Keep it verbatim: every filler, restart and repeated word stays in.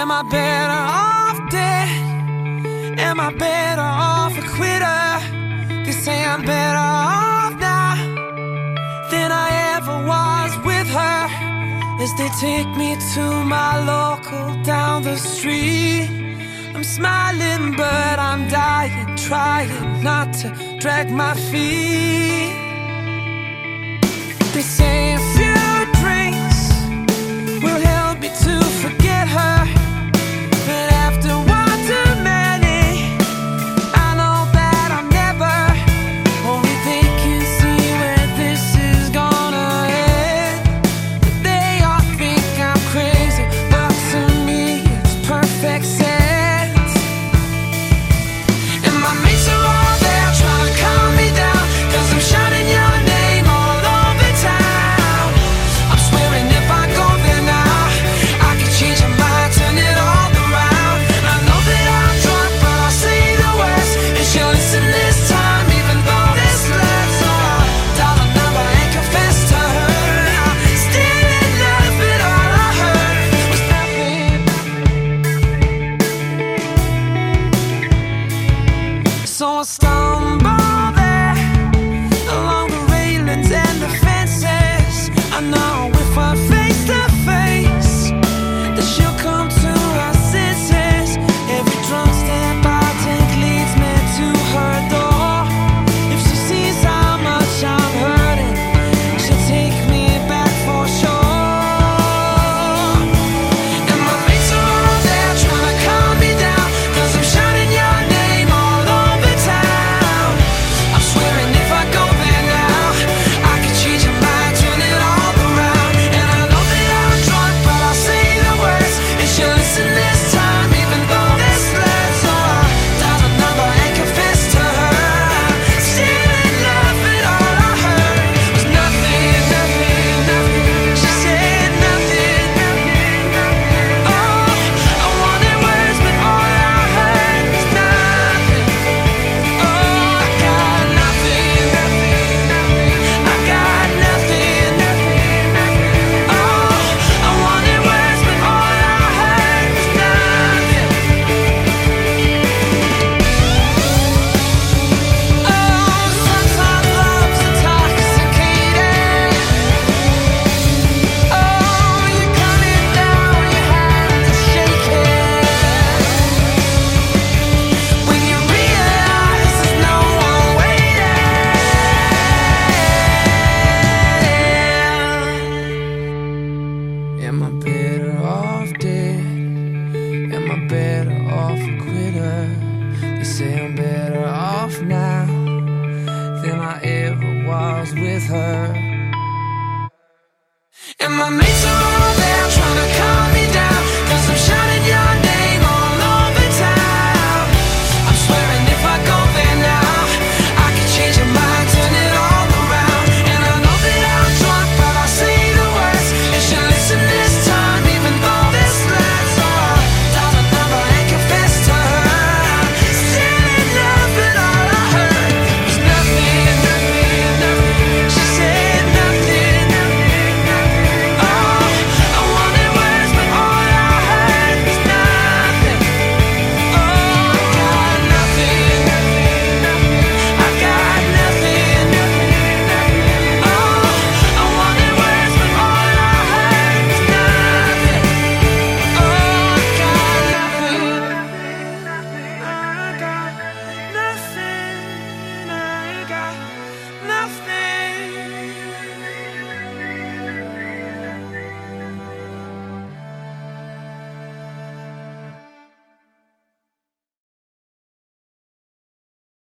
Am I better off dead? Am I better off a quitter? They say I'm better off now than I ever was with her. As they take me to my local down the street, I'm smiling but I'm dying, trying not to drag my feet. They say a few drinks will help me to forget her, but after one too many, I know that I'm never. Only they can see where this is gonna end. They all think I'm crazy, but to me it's perfect sense. And my mates are all there trying to calm me down, 'cause I'm shouting your name all over town. I'm swearing if I go there now, I could change your mind, turn it all around. I know that I'm drunk, but I'll say the words, and she'll listen this time, even though this left her dollar number and confess to her. I'm still in love, but all I heard was nothing. So I stumble there along the railings and the fences. I know if we're face to face that she'll come to her senses. Every drunk step I take leads me to her door. If she sees how much I'm hurting, she'll take me back for sure. And my mates are all there trying to calm me down, 'cause I'm shouting your name all over town. I'm swearing if I go there now, I could change your mind, turn it all around. And I know that I'm drunk, but I'll say the words, and she'll listen this time, even though this left her dollar number and confess to her. I'm still in love, but all I heard was nothing, nothing, nothing. She said nothing, nothing, nothing. Oh, I wanted words, but all I heard was nothing. Oh, I got nothing, nothing, nothing. I got nothing, nothing, nothing. Oh, I wanted words, but all I heard was nothing. Oh, sometimes love's intoxicating. Oh, you cut it down, you have to shake it. When you realize there's no one waiting. Am I better off dead? Am I better off a quitter? They say I'm better off now than I ever was with her.